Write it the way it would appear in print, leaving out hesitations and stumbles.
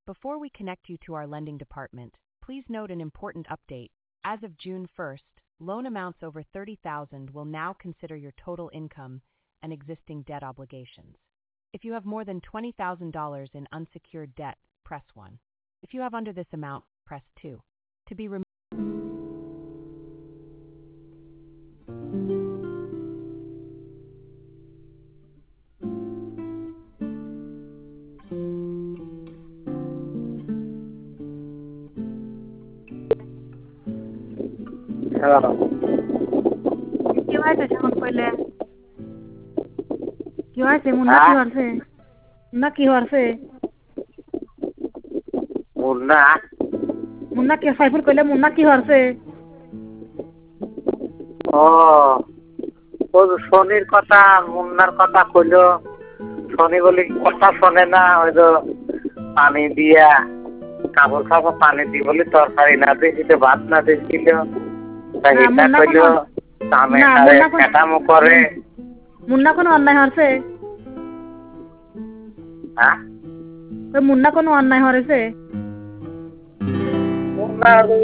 Before we connect you to our lending department, please note an important update. As of June 1st, loan amounts over $30,000 will now consider your total income and existing debt obligations. If you have more than $20,000 in unsecured debt, press 1. If you have under this amount, press 2. To be removed. কি হয়েছে যখন কইলে কি হয়েছে মুন্না কি হয়েছে মুন্না কি হয়েছে মুন্না কি সাইফুল কইলে মুন্না কি হয়েছে ও শনির কথা মুন্নার কথা কইলো শনি বলি কথা শোনে না ওই তো পানি দিয়া কাপড় খাবো পানি দি বলি তরকারি না দিয়েছিল ভাত না দিয়েছিল তাই এটা কইলো আমি কাটামো করে মুন্না কোনো অন্যায় হয়েছে হ্যাঁ মুন্না কোনো অন্যায় হয়েছে মুন্না